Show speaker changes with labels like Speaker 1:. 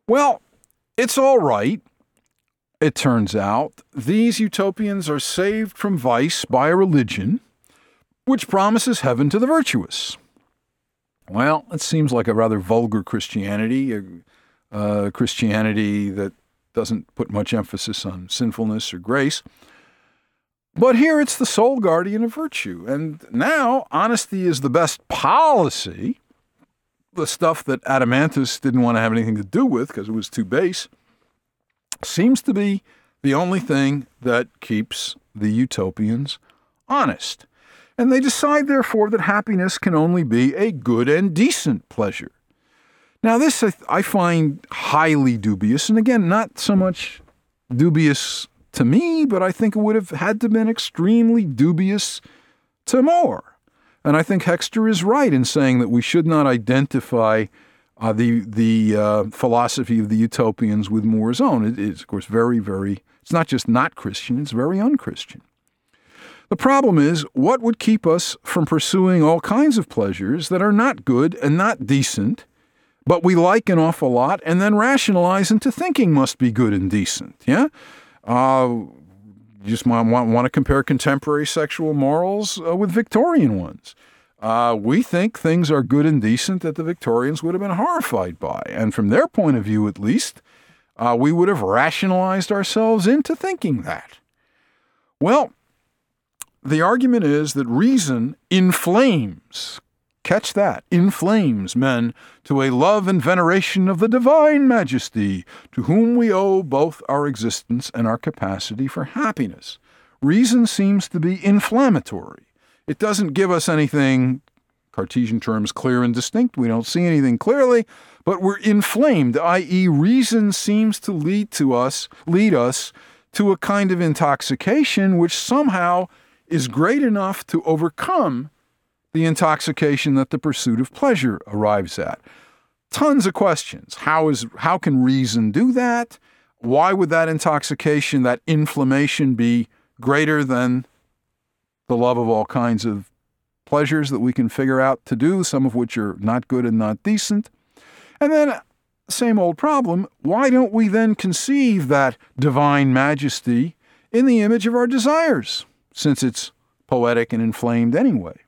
Speaker 1: Well, it's all right. It turns out these utopians are saved from vice by a religion which promises heaven to the virtuous. Well, it seems like a rather vulgar Christianity, a Christianity that doesn't put much emphasis on sinfulness or grace. But here it's the sole guardian of virtue. And now honesty is the best policy, the stuff that Adeimantus didn't want to have anything to do with because it was too base, seems to be the only thing that keeps the utopians honest. And they decide, therefore, that happiness can only be a good and decent pleasure. Now, this I find highly dubious, and again, not so much dubious to me, but I think it would have had to have been extremely dubious to More. And I think Hexter is right in saying that we should not identify the philosophy of the utopians with More's own. It is, of course, very, very, it's not just not Christian, it's very unchristian. The problem is, what would keep us from pursuing all kinds of pleasures that are not good and not decent, but we like an awful lot and then rationalize into thinking must be good and decent? Yeah? You just want to compare contemporary sexual morals with Victorian ones. We think things are good and decent that the Victorians would have been horrified by. And from their point of view, at least, we would have rationalized ourselves into thinking that. Well, the argument is that reason inflames, catch that, inflames men to a love and veneration of the divine majesty, to whom we owe both our existence and our capacity for happiness. Reason seems to be inflammatory. It doesn't give us anything, Cartesian terms, clear and distinct. We don't see anything clearly, but we're inflamed, i.e. reason seems to lead us to a kind of intoxication which somehow is great enough to overcome the intoxication that the pursuit of pleasure arrives at. Tons of questions. How can reason do that? Why would that intoxication, that inflammation be greater than the love of all kinds of pleasures that we can figure out to do, some of which are not good and not decent? And then, same old problem, why don't we then conceive that divine majesty in the image of our desires, since it's poetic and inflamed anyway?